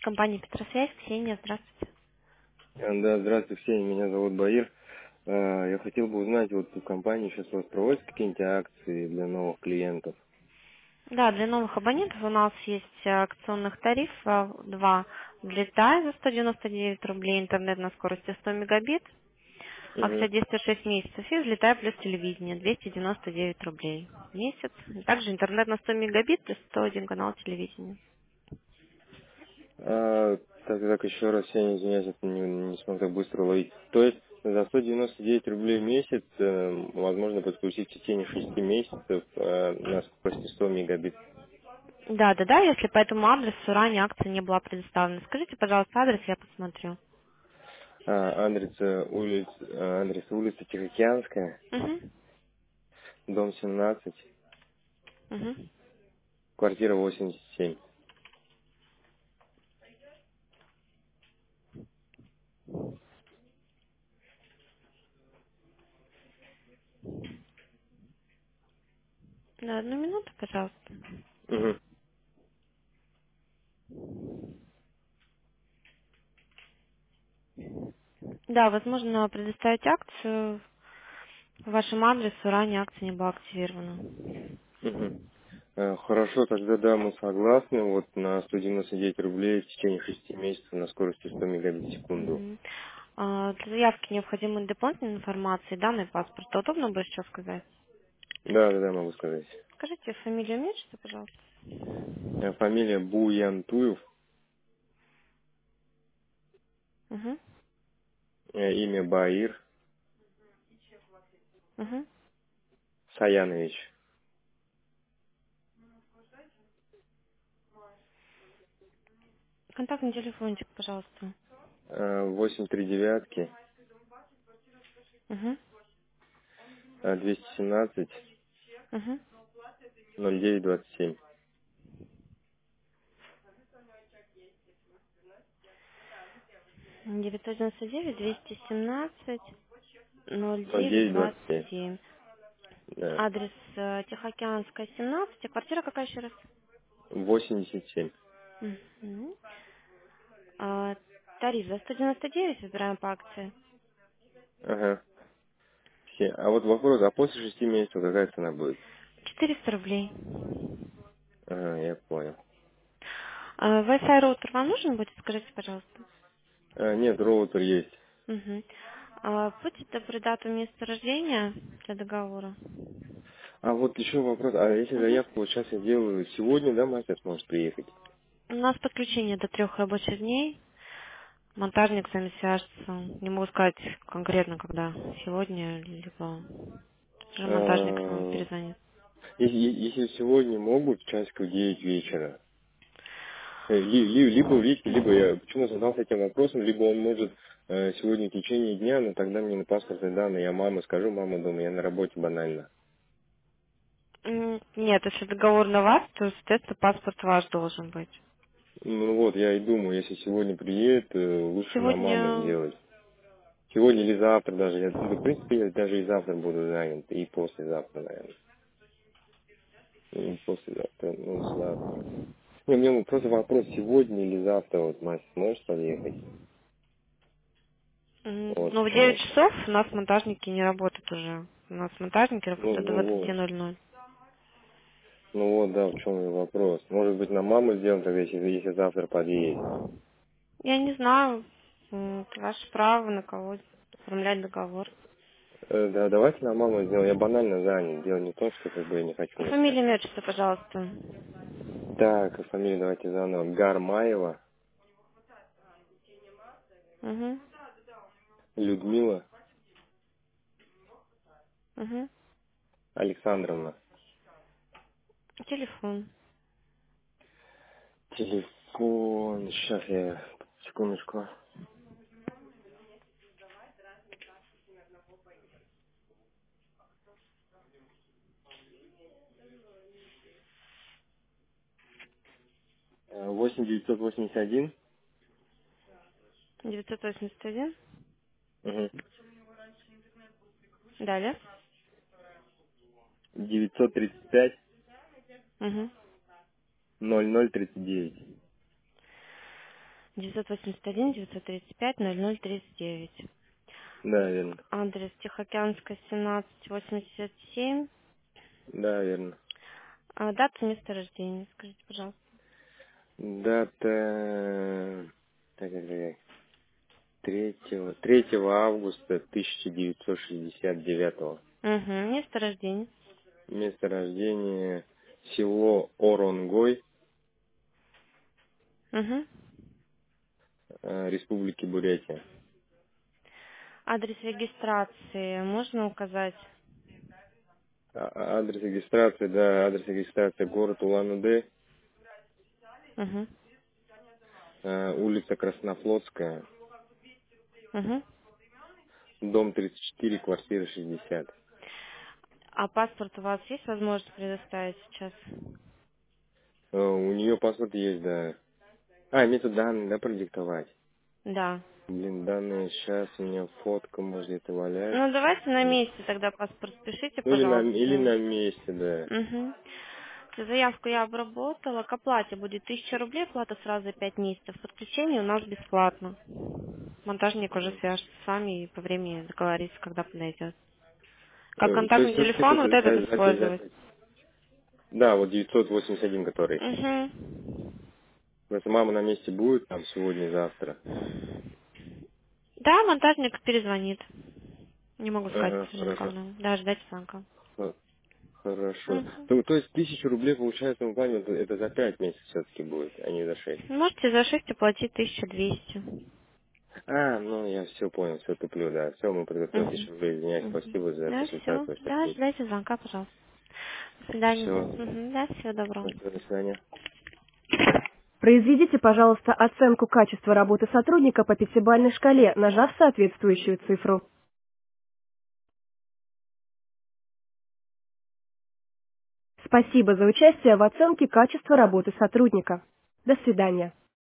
компания Петросвязь. Ксения, здравствуйте. Да, здравствуйте, Ксения, меня зовут Баир. Я хотел бы узнать, вот в компании сейчас у вас проводятся какие-нибудь акции для новых клиентов? Да, для новых абонентов у нас есть акционных тарифов два. Взлетай за 199 рублей, интернет на скорости 100 мегабит, акция Угу. действует 6 месяцев, и взлетай плюс телевидение 299 рублей в месяц. И также интернет на 100 мегабит плюс 101 канал телевидения. Так, еще раз, я извиняюсь, это не смог так быстро уловить. То есть за 199 рублей в месяц возможно подключить в течение 6 месяцев на скорости 100 мегабит. Да, если по этому адресу ранее акция не была предоставлена. Скажите, пожалуйста, адрес, я посмотрю. Адрес улица Тихоокеанская, Угу. дом 17, Угу. квартира 87. Да, одну минуту, пожалуйста. Угу. Да, возможно предоставить акцию. По вашему адресу ранее акция не была активирована. Угу. Хорошо, тогда да, мы согласны. Вот на 199 рублей в течение 6 месяцев на скорости 100 мегабит в секунду. Мгм. Для заявки необходима дополнительная информация, данные паспорта. Удобно будет что сказать? Да, могу сказать. Скажите фамилию, имя, отчество, пожалуйста. Фамилия Буянтуев, Угу. имя Баир Угу. Саянович. Контактный телефончик, пожалуйста. 839 Угу. 217 Угу. 0927. 999 217 09 0927. 27. Да. Адрес Тихоокеанская, 17. А квартира какая еще раз? 87. Мгм. А, тариф за 199 выбираем по акции. Ага. Все. А вот вопрос, а после 6 месяцев какая цена будет? 400 рублей. Ага, я понял. Wi-Fi роутер вам нужен будет? Скажите, пожалуйста. Нет, роутер есть. Мгм. Будьте добры, дату места рождения для договора. А вот еще вопрос, а если Мгм. заявку вот сейчас я делаю сегодня, да, мастер сможет приехать? У нас подключение до 3 рабочих дней. Монтажник с вами свяжется. Не могу сказать конкретно, когда. Сегодня, либо уже монтажник вам А, перезвонит. если сегодня могут, часиков в 9 вечера. Либо Вики, либо я почему задался этим вопросом, либо он может сегодня в течение дня, но тогда мне на паспортные данные, я мама скажу, мама дома, я на работе банально. Нет, если договор на вас, то, соответственно, паспорт ваш должен быть. Ну вот, я и думаю, если сегодня приедет, лучше на маму Сегодня сделать. Сегодня или завтра даже, да, в принципе, я даже и завтра буду занят, и послезавтра, наверное. И послезавтра, ну, завтра. Не, у меня вот просто вопрос, сегодня или завтра, вот, мать, сможешь подъехать? Вот ну, в в чем 9 вопрос. часов у нас монтажники не работают уже. У нас монтажники Ну, работают до ну вот. 20:00. Ну вот, да, в чем и вопрос. Может быть, на маму сделаем тогда, если завтра подъедет. Я не знаю, это ваше право, на кого оформлять договор. Да, давайте на маму сделаем. Я банально занят. Дело не в том, что как бы я не хочу Фамилия, мешать. имя, отчество, пожалуйста. Так, фамилия давайте заново. Гармаева Угу. Людмила Угу. Александровна. Телефон. Телефон. Сейчас я... Секундочку. 8981. 981. Угу. Далее. 935 Угу. 0039. 981 935 0039. Да, верно. Адрес Тихоокеанская, 1787. Да, верно. Дата, место рождения, скажите, пожалуйста. Дата... Так, 3 августа 1969. Угу, место рождения. Место рождения село Оронгой, Угу. Республики Бурятия. Адрес регистрации можно указать? Адрес регистрации, да, адрес регистрации город Улан-Удэ, Угу. улица Краснофлотская, Угу. дом 34, квартира 60. А паспорт у вас есть возможность предоставить сейчас? У нее паспорт есть, да. Метод данных, да, продиктовать. Да. Блин, данные сейчас у меня фотка, может, где-то валяется. Ну, давайте на месте тогда паспорт спишите, Ну, или пожалуйста. на месте, да. Угу. Заявку я обработала. К оплате будет 1000 рублей, плата сразу за 5 месяцев. Подключение у нас бесплатно. Монтажник уже свяжется с вами и по времени договорится, когда подойдет. Как То контактный есть, телефон вот этот использовать. запись. Да, вот 981, который. Угу. Просто мама на месте будет там сегодня, завтра. Да, монтажник перезвонит. Не могу сказать, к Ага, сожалению, хорошо. когда. Да, ждать звонка. Хорошо. Мгм. То есть 1000 рублей, получается, в плане, это за 5 месяцев все-таки будет, а не за 6. Можете за 6 оплатить 1200. Ну я все понял, все туплю, да. Все, мы подготовим Мгм. 1000 рублей, извиняюсь, Мгм. спасибо за Да, все. консультацию, Да, спасибо. ждайте звонка, пожалуйста. До свидания. Все, Мгм. Да, всего доброго. спасибо, до свидания. Произведите, пожалуйста, оценку качества работы сотрудника по пятибалльной шкале, нажав соответствующую цифру. Спасибо за участие в оценке качества работы сотрудника. До свидания.